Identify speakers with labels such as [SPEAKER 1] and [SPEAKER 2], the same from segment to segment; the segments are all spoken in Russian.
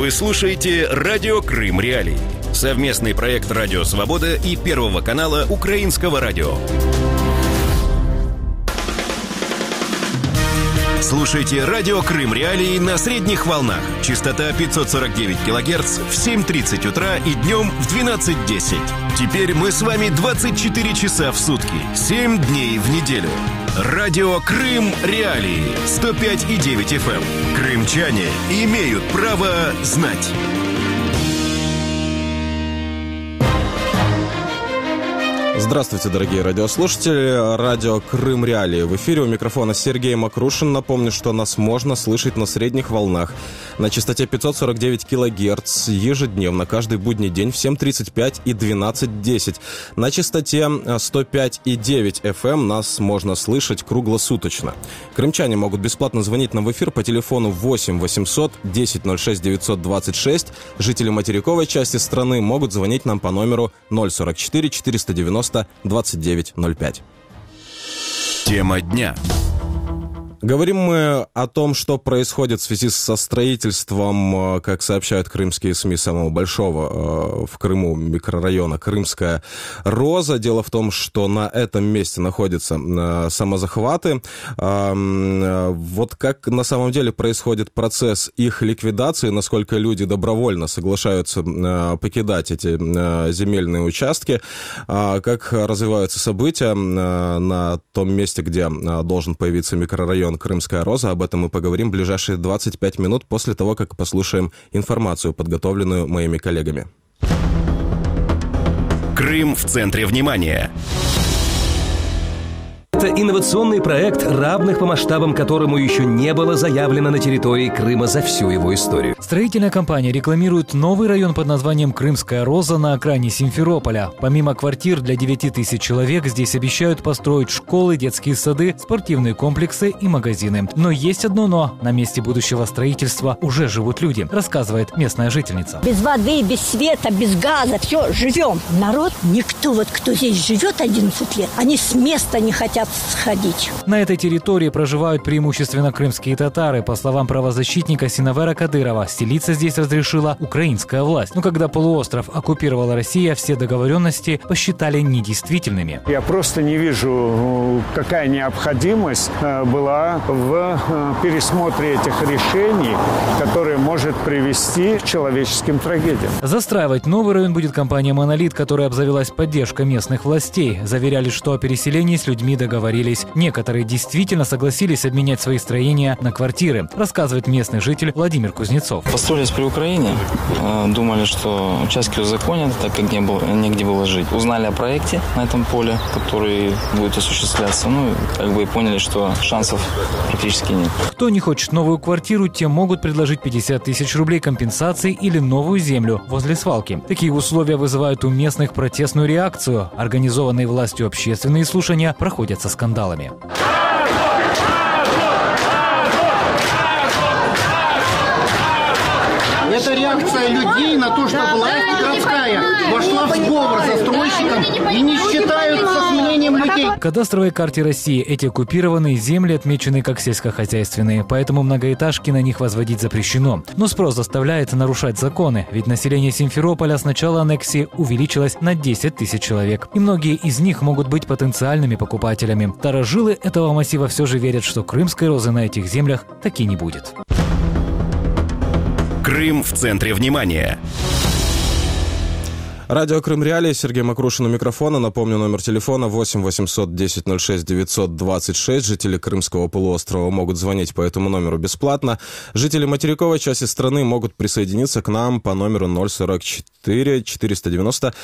[SPEAKER 1] Вы слушаете «Радио Крым Реалии». Совместный проект «Радио Свобода» и Первого канала Украинского радио. Слушайте «Радио Крым Реалии» на средних волнах. Частота 549 кГц в 7:30 утра и днем в 12:10. Теперь мы с вами 24 часа в сутки, 7 дней в неделю. «Радио Крым Реалии» 105,9 FM. Крымчане имеют право знать.
[SPEAKER 2] Здравствуйте, дорогие радиослушатели. Радио Крым Реалии. В эфире у микрофона Сергей Макрушин. Напомню, что нас можно слышать на средних волнах на частоте 549 кГц ежедневно, каждый будний день в 7:35 и 12:10. На частоте 105,9 FM нас можно слышать круглосуточно. Крымчане могут бесплатно звонить нам в эфир по телефону 8 800 10 06 926. Жители материковой части страны могут звонить нам по номеру 044 490 2905.
[SPEAKER 1] Тема дня.
[SPEAKER 2] Говорим мы о том, что происходит в связи со строительством, как сообщают крымские СМИ, самого большого в Крыму микрорайона «Крымская Роза». Дело в том, что на этом месте находятся самозахваты. Вот как на самом деле происходит процесс их ликвидации, насколько люди добровольно соглашаются покидать эти земельные участки, как развиваются события на том месте, где должен появиться микрорайон «Крымская Роза». Об этом мы поговорим в ближайшие 25 минут после того, как послушаем информацию, подготовленную моими коллегами.
[SPEAKER 1] Крым в центре внимания.
[SPEAKER 3] Это инновационный проект, равных по масштабам которому еще не было заявлено на территории Крыма за всю его историю.
[SPEAKER 4] Строительная компания рекламирует новый район под названием «Крымская Роза» на окраине Симферополя. Помимо квартир для 9 тысяч человек, здесь обещают построить школы, детские сады, спортивные комплексы и магазины. Но есть одно «но». На месте будущего строительства уже живут люди, рассказывает местная жительница.
[SPEAKER 5] Без воды, без света, без газа, все, живем. Народ, никто, кто здесь живет 11 лет, они с места не хотят сходить.
[SPEAKER 4] На этой территории проживают преимущественно крымские татары. По словам правозащитника Синавера Кадырова, селиться здесь разрешила украинская власть. Но когда полуостров оккупировала Россия, все договоренности посчитали недействительными.
[SPEAKER 6] Я просто не вижу, какая необходимость была в пересмотре этих решений, которые может привести к человеческим трагедиям.
[SPEAKER 4] Застраивать новый район будет компания «Монолит», которая обзавелась поддержкой местных властей. Заверяли, что о переселении с людьми договорились. Некоторые действительно согласились обменять свои строения на квартиры, рассказывает местный житель Владимир Кузнецов.
[SPEAKER 7] Построились при Украине, думали, что участки узаконят, так как негде было жить. Узнали о проекте на этом поле, который будет осуществляться, и поняли, что шансов практически нет.
[SPEAKER 4] Кто не хочет новую квартиру, те могут предложить 50 тысяч рублей компенсации или новую землю возле свалки. Такие условия вызывают у местных протестную реакцию. Организованные властью общественные слушания проходят со скандалами.
[SPEAKER 8] Это реакция людей на то, что власть городская вошла в сговор с застройщиком и не считаются с мнением людей.
[SPEAKER 4] В кадастровой карте России эти оккупированные земли отмечены как сельскохозяйственные, поэтому многоэтажки на них возводить запрещено. Но спрос заставляет нарушать законы, ведь население Симферополя с начала аннексии увеличилось на 10 тысяч человек. И многие из них могут быть потенциальными покупателями. Старожилы этого массива все же верят, что крымской розы на этих землях таки не будет.
[SPEAKER 1] Крым в центре внимания.
[SPEAKER 2] Радио Крым Реалии, Сергей Макрушин у микрофона. Напомню, номер телефона 8 800 10 06 926. Жители Крымского полуострова могут звонить по этому номеру бесплатно. Жители материковой части страны могут присоединиться к нам по номеру 044 490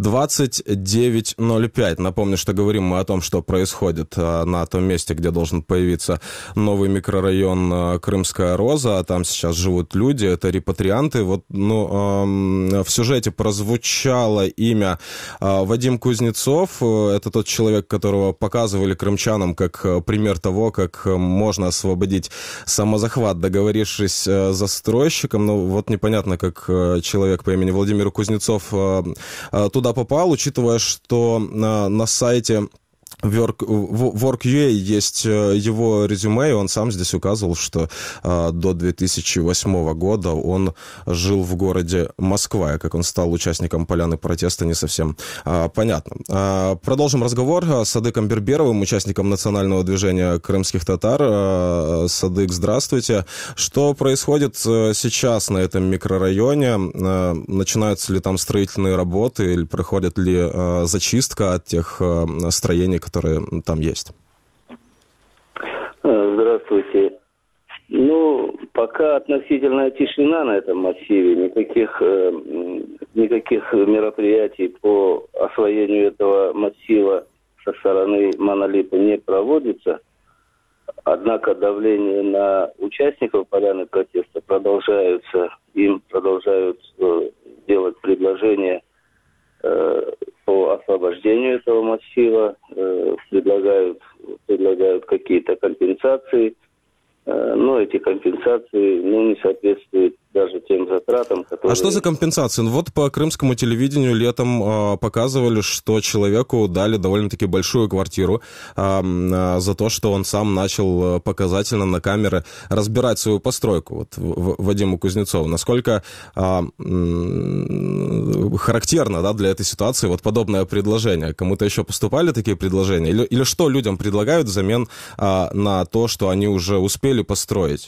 [SPEAKER 2] 2905. Напомню, что говорим мы о том, что происходит на том месте, где должен появиться новый микрорайон «Крымская Роза». Там сейчас живут люди, это репатрианты. В сюжете прозвучало имя Вадим Кузнецов. Это тот человек, которого показывали крымчанам как пример того, как можно освободить самозахват, договорившись с застройщиком. Непонятно, как человек по имени Владимир Кузнецов туда попал, учитывая, что на сайте Work.ua есть его резюме, и он сам здесь указывал, что до 2008 года он жил в городе Москва, и как он стал участником поляны протеста, не совсем понятно. Продолжим разговор с Садыком Берберовым, участником национального движения крымских татар. Садык, здравствуйте. Что происходит сейчас на этом микрорайоне? Начинаются ли там строительные работы, или проходит ли зачистка от тех строений, которые там есть?
[SPEAKER 9] Здравствуйте. Пока относительная тишина на этом массиве, никаких мероприятий по освоению этого массива со стороны Монолита не проводится. Однако давление на участников поляны протеста продолжаются. Им продолжают делать предложения по освобождению этого массива, предлагают какие-то компенсации, но эти компенсации не соответствуют даже тем затратам, которые...
[SPEAKER 2] А что за компенсации? Вот по крымскому телевидению летом показывали, что человеку дали довольно-таки большую квартиру за то, что он сам начал показательно на камеры разбирать свою постройку. Вот Вадиму Кузнецову. Насколько характерно, для этой ситуации вот подобное предложение? Кому-то еще поступали такие предложения? Или что людям предлагают взамен на то, что они уже успели построить?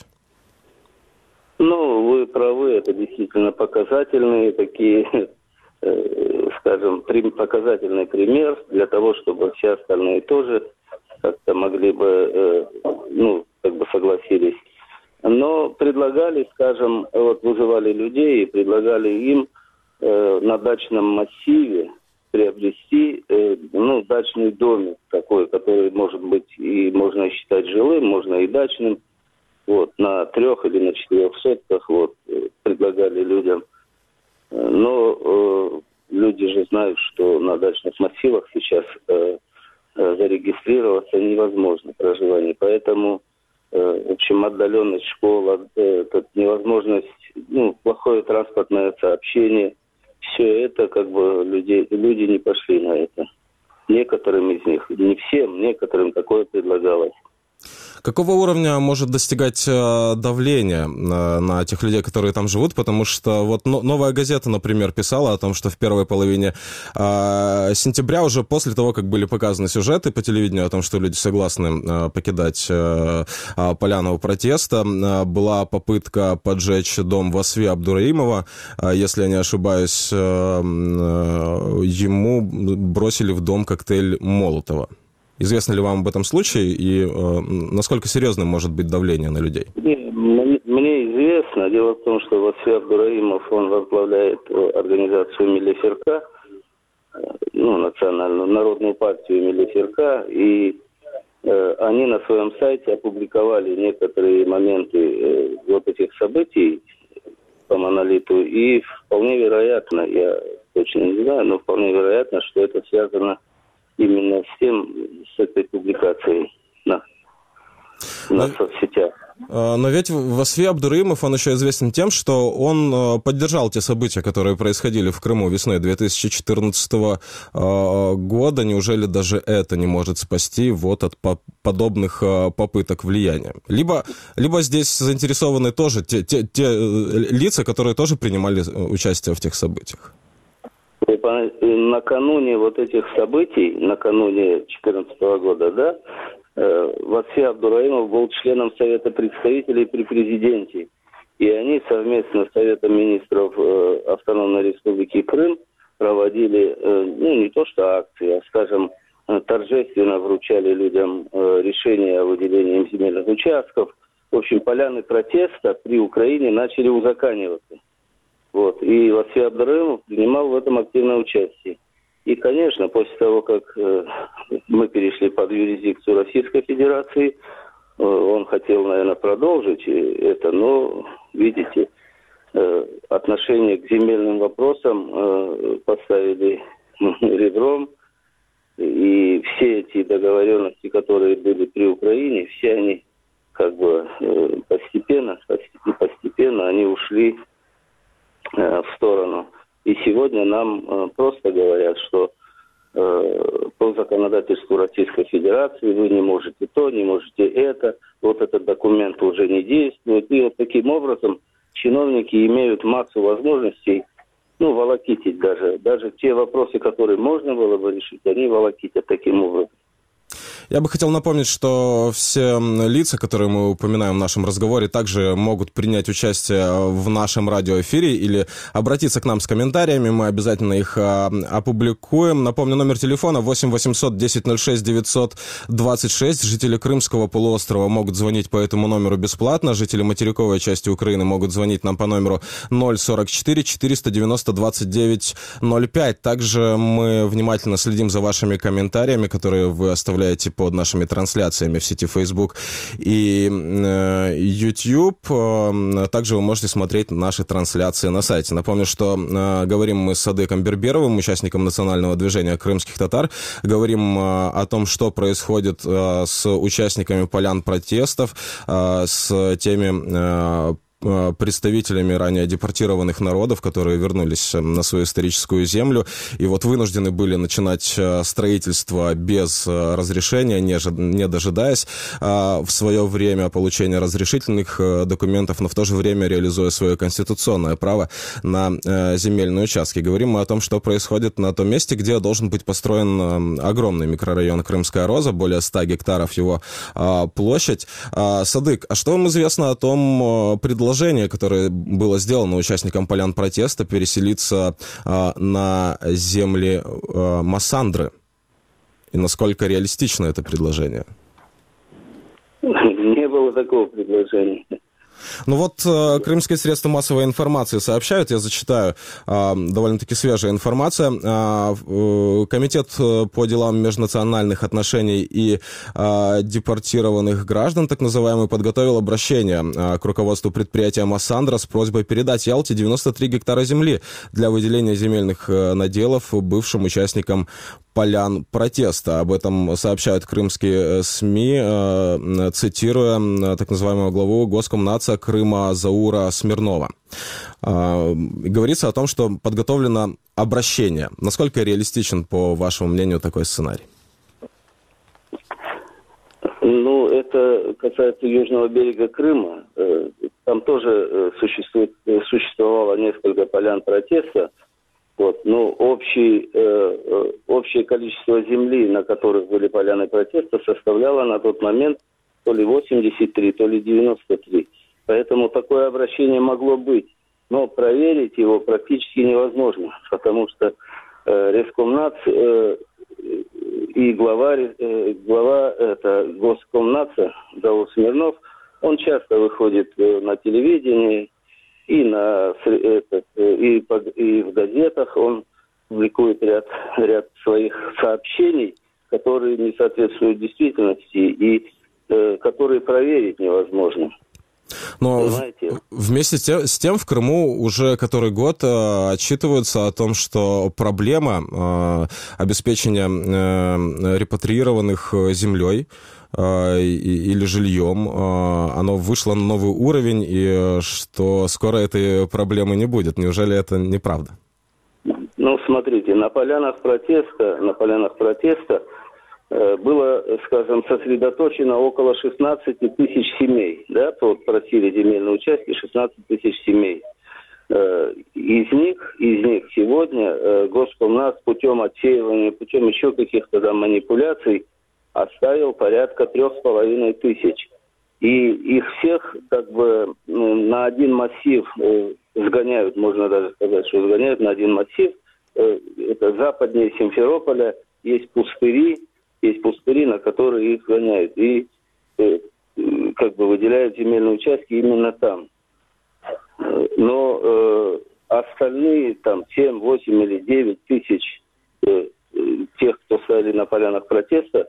[SPEAKER 9] Вы правы, это действительно показательные такие, скажем, показательный пример для того, чтобы все остальные тоже как-то могли бы, согласились. Но предлагали, скажем, вызывали людей и предлагали им на дачном массиве приобрести, дачный домик такой, который может быть и можно считать жилым, можно и дачным. На 3 или на 4 сотках предлагали людям. Но люди же знают, что на дачных массивах сейчас зарегистрироваться невозможно проживание. Поэтому, в общем, отдаленность школ, невозможность, плохое транспортное сообщение, все это люди не пошли на это. Некоторым из них, не всем, некоторым такое предлагалось.
[SPEAKER 2] Какого уровня может достигать давление на тех людей, которые там живут? Потому что «Новая газета», например, писала о том, что в первой половине сентября, уже после того, как были показаны сюжеты по телевидению о том, что люди согласны покидать поляну протеста, была попытка поджечь дом Васфи Абдураимова. Если я не ошибаюсь, ему бросили в дом коктейль Молотова. Известно ли вам об этом случае и насколько серьезным может быть давление на людей?
[SPEAKER 9] Мне известно. Дело в том, что Васфи Абдураимов, он возглавляет организацию Милли Фирка, национальную народную партию Милли Фирка, и они на своем сайте опубликовали некоторые моменты этих событий по Монолиту, и вполне вероятно, я точно не знаю, но вполне вероятно, что это связано именно с этой публикацией на соцсетях.
[SPEAKER 2] Но ведь Васфи Абдураимов, он еще известен тем, что он поддержал те события, которые происходили в Крыму весной 2014 года. Неужели даже это не может спасти от подобных попыток влияния? Либо здесь заинтересованы тоже те лица, которые тоже принимали участие в тех событиях?
[SPEAKER 9] Накануне этих событий, накануне 2014 года, Васфи Абдураимов был членом Совета представителей при президенте. И они совместно с Советом министров Автономной Республики Крым проводили, не то что акции, а, скажем, торжественно вручали людям решения о выделении им земельных участков. В общем, поляны протеста при Украине начали узакониваться. И Васфи Абдураимов принимал в этом активное участие. И, конечно, после того, как мы перешли под юрисдикцию Российской Федерации, он хотел, наверное, продолжить это, но, видите, отношение к земельным вопросам поставили ребром, и все эти договоренности, которые были при Украине, все они постепенно они ушли в сторону. И сегодня нам просто говорят, что по законодательству Российской Федерации вы не можете то, не можете это, вот этот документ уже не действует. И вот таким образом чиновники имеют массу возможностей, волокитить даже те вопросы, которые можно было бы решить, они волокитят таким образом.
[SPEAKER 2] Я бы хотел напомнить, что все лица, которые мы упоминаем в нашем разговоре, также могут принять участие в нашем радиоэфире или обратиться к нам с комментариями. Мы обязательно их опубликуем. Напомню, номер телефона 8 800 1006 926. Жители Крымского полуострова могут звонить по этому номеру бесплатно. Жители материковой части Украины могут звонить нам по номеру 044 490 29 05. Также мы внимательно следим за вашими комментариями, которые вы оставляете под нашими трансляциями в сети Facebook и YouTube. Также вы можете смотреть наши трансляции на сайте. Напомню, что говорим мы с Садыком Берберовым, участником национального движения крымских татар. Говорим о том, что происходит с участниками полян протестов, с теми представителями ранее депортированных народов, которые вернулись на свою историческую землю и вот вынуждены были начинать строительство без разрешения, не дожидаясь в свое время получения разрешительных документов, но в то же время реализуя свое конституционное право на земельные участки. Говорим мы о том, что происходит на том месте, где должен быть построен огромный микрорайон Крымская Роза, более 100 гектаров его площадь. Садык, а что вам известно о том предложении, которое было сделано участникам полян протеста, переселиться на земли Массандры? И насколько реалистично это предложение?
[SPEAKER 9] Не было такого предложения.
[SPEAKER 2] Крымские средства массовой информации сообщают, я зачитаю, довольно-таки свежая информация. Комитет по делам межнациональных отношений и депортированных граждан, так называемый, подготовил обращение к руководству предприятия Массандра с просьбой передать Ялте 93 гектара земли для выделения земельных наделов бывшим участникам полян протеста. Об этом сообщают крымские СМИ, цитируя так называемого главу Госкомнатса Крыма Заура Смирнова. Говорится о том, что подготовлено обращение. Насколько реалистичен, по вашему мнению, такой сценарий?
[SPEAKER 9] Это касается южного берега Крыма. Там тоже существовало несколько полян протеста. Общее количество земли, на которых были поляны протеста, составляло на тот момент то ли 83, то ли 93. Поэтому такое обращение могло быть. Но проверить его практически невозможно, потому что Рескомнадс и глава Госкомнадса Заур Смирнов, он часто выходит на телевидении, и в газетах он публикует ряд своих сообщений, которые не соответствуют действительности и которые проверить невозможно.
[SPEAKER 2] Но вместе с тем в Крыму уже который год отчитываются о том, что проблема обеспечения репатриированных землей или жильем, оно вышло на новый уровень, и что скоро этой проблемы не будет. Неужели это неправда?
[SPEAKER 9] Смотрите, на полянах протеста было, скажем, сосредоточено около 16 тысяч семей. Да? Просили земельные участки 16 тысяч семей. Из них сегодня Госкомнадс путем отсеивания, путем еще каких-то там манипуляций оставил порядка 3500. И их всех на один массив сгоняют, можно даже сказать, что сгоняют на один массив. Это западнее Симферополя, есть пустыри, на которые их гоняют. И выделяют земельные участки именно там. Но остальные 7, 8 или 9 тысяч тех, кто стояли на полянах протеста,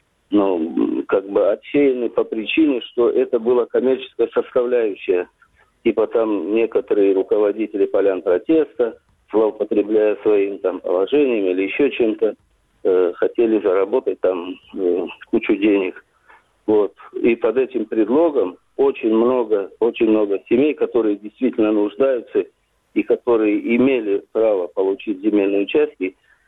[SPEAKER 9] отсеяны по причине, что это была коммерческая составляющая. Там некоторые руководители полян протеста, злоупотребляя своим положением или еще чем-то, хотели заработать кучу денег. И под этим предлогом очень много семей, которые действительно нуждаются и которые имели право получить земельные участки,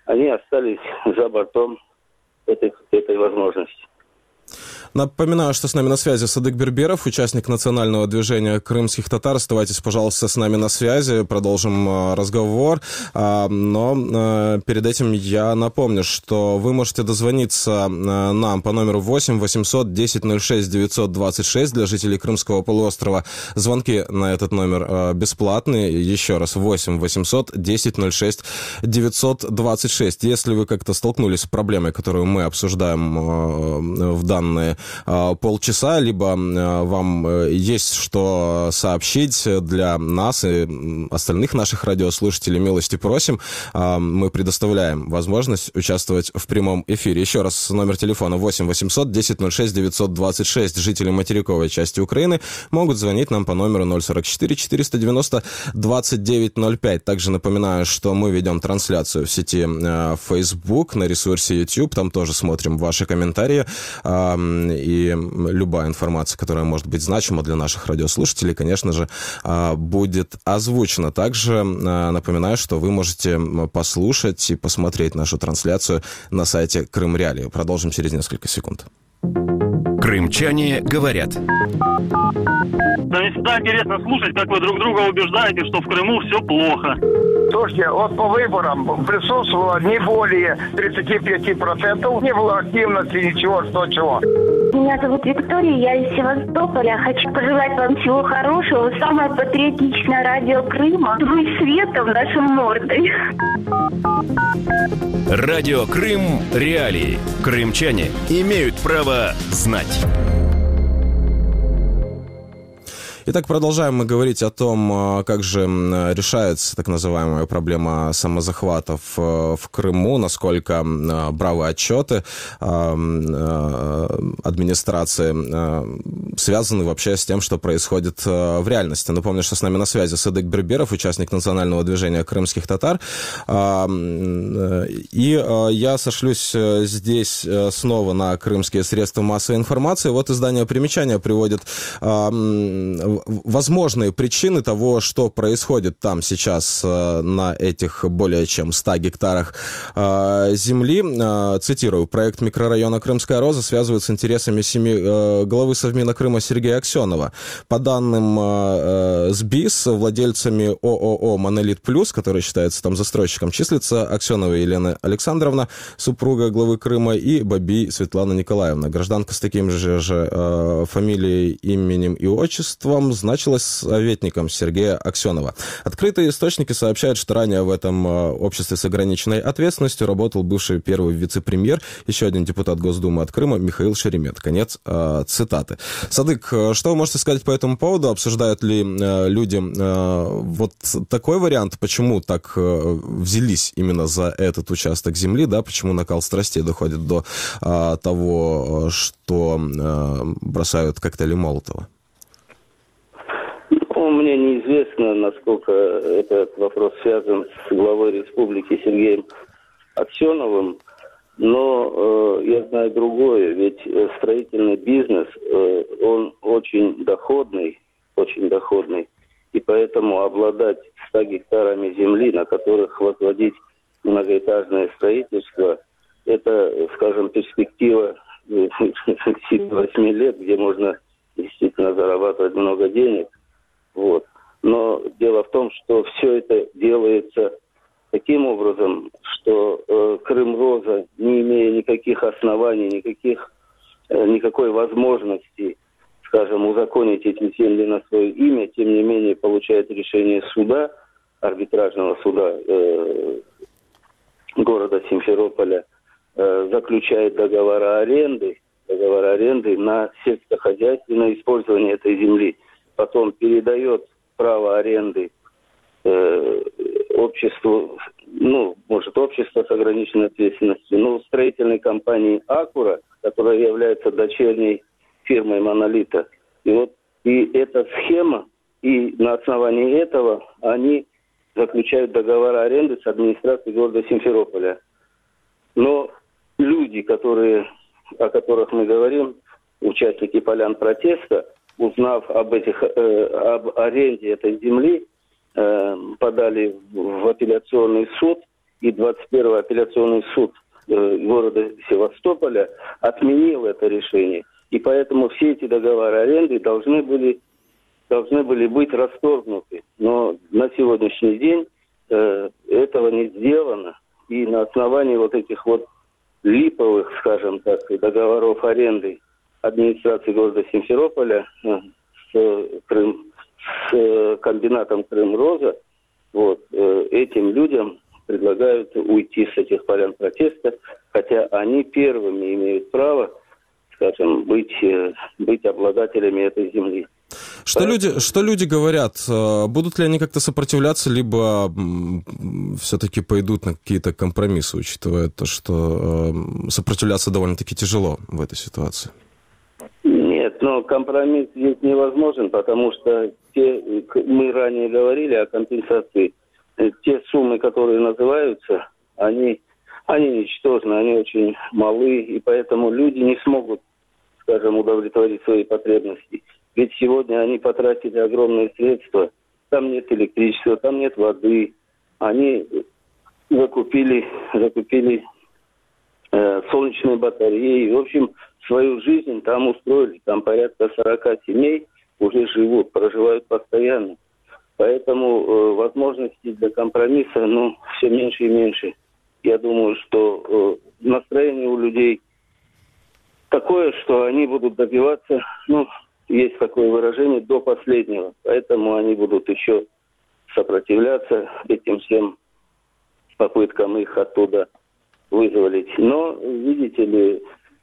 [SPEAKER 9] они остались за бортом этой возможности.
[SPEAKER 2] Напоминаю, что с нами на связи Садык Берберов, участник национального движения крымских татар. Оставайтесь, пожалуйста, с нами на связи, продолжим разговор. Но перед этим я напомню, что вы можете дозвониться нам по номеру 8 800 10 06 926 для жителей Крымского полуострова. Звонки на этот номер бесплатные. Еще раз, 8 800 10 06 926. Если вы как-то столкнулись с проблемой, которую мы обсуждаем в данные полчаса, либо вам есть что сообщить для нас и остальных наших радиослушателей, милости просим. Мы предоставляем возможность участвовать в прямом эфире. Еще раз, номер телефона 8 800 10 06 926. Жители материковой части Украины могут звонить нам по номеру 044 490 2905. Также напоминаю, что мы ведем трансляцию в сети Facebook, на ресурсе YouTube. Там тоже смотрим ваши комментарии. И любая информация, которая может быть значима для наших радиослушателей, конечно же, будет озвучена. Также напоминаю, что вы можете послушать и посмотреть нашу трансляцию на сайте Крым Реалии. Продолжим через несколько секунд.
[SPEAKER 1] Крымчане говорят.
[SPEAKER 10] Мне всегда интересно слушать, как вы друг друга убеждаете, что в Крыму все плохо.
[SPEAKER 11] Слушайте, вот по выборам присутствовало не более 35%, не было активности, ничего, что чего.
[SPEAKER 12] Меня зовут Виктория, я из Севастополя. Хочу пожелать вам всего хорошего. Самое патриотичное радио Крыма. Вы светом нашим мордой.
[SPEAKER 1] Радио Крым Реалии. Крымчане имеют право знать.
[SPEAKER 2] Итак, продолжаем мы говорить о том, как же решается так называемая проблема самозахватов в Крыму, насколько бравые отчеты администрации связаны вообще с тем, что происходит в реальности. Напомню, что с нами на связи Садык Берберов, участник национального движения крымских татар. И я сошлюсь здесь снова на крымские средства массовой информации. Вот издание «Примечания» приводит возможные причины того, что происходит там сейчас на этих более чем 100 гектарах земли. Цитирую: проект микрорайона Крымская Роза связывает с интересами семьи главы Совмина Крыма Сергея Аксенова. По данным СБИС, владельцами ООО «Монолит Плюс», который считается там застройщиком, числится Аксенова Елена Александровна, супруга главы Крыма, и Бабий Светлана Николаевна. Гражданка с таким же фамилией, именем и отчеством значилась советником Сергея Аксенова. Открытые источники сообщают, что ранее в этом обществе с ограниченной ответственностью работал бывший первый вице-премьер, еще один депутат Госдумы от Крыма Михаил Шеремет. Конец цитаты. Садык, что вы можете сказать по этому поводу? Обсуждают ли люди вот такой вариант? Почему так взялись именно за этот участок земли? Да? Почему накал страстей доходит до того, что бросают коктейли Молотова?
[SPEAKER 9] Мне неизвестно, насколько этот вопрос связан с главой республики Сергеем Аксеновым, но я знаю другое, ведь строительный бизнес, он очень доходный, и поэтому обладать 100 гектарами земли, на которых возводить многоэтажное строительство, это, скажем, перспектива 7-8 лет, где можно действительно зарабатывать много денег. Вот. Но дело в том, что все это делается таким образом, что Крым-Роза, не имея никаких оснований, никакой возможности, скажем, узаконить эти земли на свое имя, тем не менее получает решение суда, арбитражного суда города Симферополя, заключает договора аренды на сельскохозяйственное использование этой земли. Потом передает право аренды обществу, общество с ограниченной ответственностью, строительной компании «Акура», которая является дочерней фирмой «Монолита». И эта схема, и на основании этого они заключают договор аренды с администрацией города Симферополя. Но люди, о которых мы говорим, участники полян протеста, узнав об аренде этой земли, подали в апелляционный суд и 21-й апелляционный суд города Севастополя отменил это решение. И поэтому все эти договоры аренды должны были быть расторгнуты. Но на сегодняшний день этого не сделано. И на основании вот этих вот липовых, скажем так, договоров аренды администрации города Симферополя с комбинатом Крым-Роза, вот, этим людям предлагают уйти с этих полян протеста, хотя они первыми имеют право, скажем, быть обладателями этой земли.
[SPEAKER 2] Что люди говорят? Будут ли они как-то сопротивляться, либо все-таки пойдут на какие-то компромиссы, учитывая то, что сопротивляться довольно-таки тяжело в этой ситуации?
[SPEAKER 9] Нет, но компромисс здесь невозможен, потому что мы ранее говорили о компенсации. Те суммы, которые называются, они ничтожны, они очень малы, и поэтому люди не смогут, скажем, удовлетворить свои потребности. Ведь сегодня они потратили огромные средства, там нет электричества, там нет воды. Они закупили солнечные батареи. В общем, свою жизнь там устроили. Там порядка 40 семей уже живут, проживают постоянно. Поэтому возможностей для компромисса, все меньше и меньше. Я думаю, что настроение у людей такое, что они будут добиваться, есть такое выражение, до последнего. Поэтому они будут еще сопротивляться этим всем попыткам их оттуда вызволить. Но, видите ли,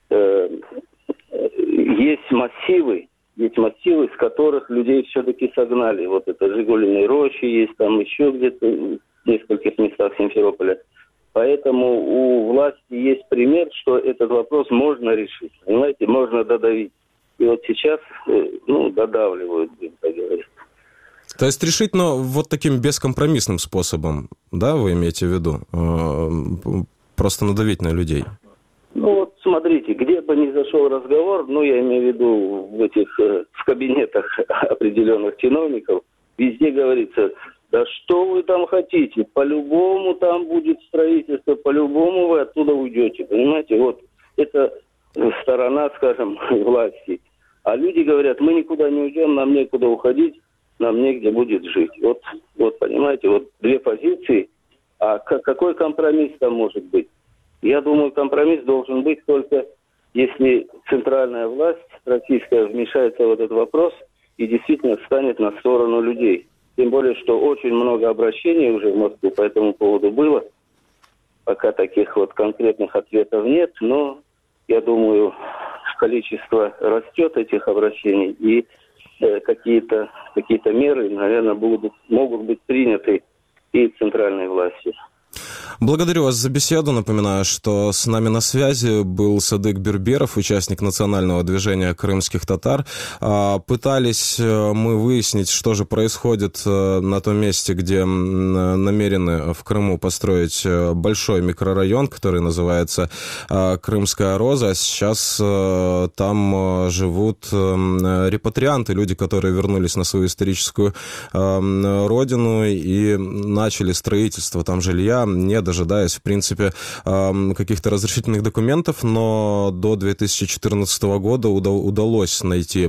[SPEAKER 9] есть массивы, с которых людей все-таки согнали. Вот это Жигулиной рощи есть, там еще где-то в нескольких местах Симферополя. Поэтому у власти есть пример, что этот вопрос можно решить. Понимаете, можно додавить. И вот сейчас, додавливают, будем так говорить.
[SPEAKER 2] То есть решить, но вот таким бескомпромиссным способом, да, вы имеете в виду? Просто надавить на людей?
[SPEAKER 9] Вот смотрите, где бы ни зашел разговор, я имею в виду в кабинетах определенных чиновников, везде говорится, да что вы там хотите, по-любому там будет строительство, по-любому вы оттуда уйдете, понимаете? Вот это сторона, скажем, власти. А люди говорят, мы никуда не уйдем, нам некуда уходить, нам негде будет жить. Вот понимаете, вот две позиции. А какой компромисс там может быть? Я думаю, компромисс должен быть только если центральная власть российская вмешается в этот вопрос и действительно встанет на сторону людей. Тем более, что очень много обращений уже в Москву по этому поводу было. Пока таких вот конкретных ответов нет, но я думаю, количество растет этих обращений, и какие-то меры, наверное, могут быть приняты и центральной властью.
[SPEAKER 2] Благодарю вас за беседу. Напоминаю, что с нами на связи был Садык Берберов, участник национального движения крымских татар. Пытались мы выяснить, что же происходит на том месте, где намерены в Крыму построить большой микрорайон, который называется Крымская Роза. Сейчас там живут репатрианты, люди, которые вернулись на свою историческую родину и начали строительство там жилья, не дожидаясь, в принципе, каких-то разрешительных документов, но до 2014 года удалось найти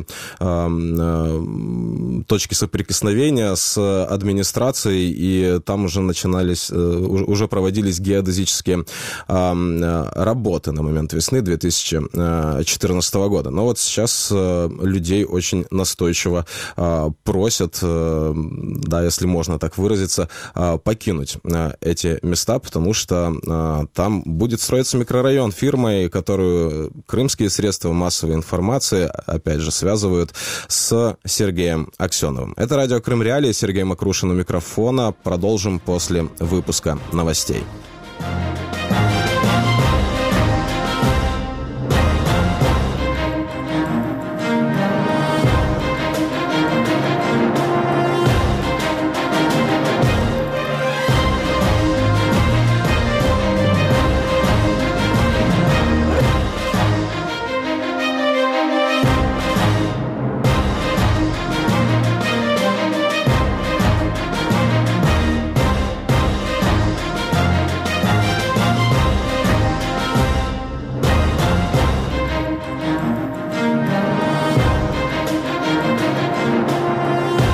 [SPEAKER 2] точки соприкосновения с администрацией, и там уже проводились геодезические работы на момент весны 2014 года. Но вот сейчас людей очень настойчиво просят, если можно так выразиться, покинуть эти места, потому что там будет строиться микрорайон фирмой, которую крымские средства массовой информации, опять же, связывают с Сергеем Аксеновым. Это радио Крым Реалии, Сергей Макрушин у микрофона. Продолжим после выпуска новостей.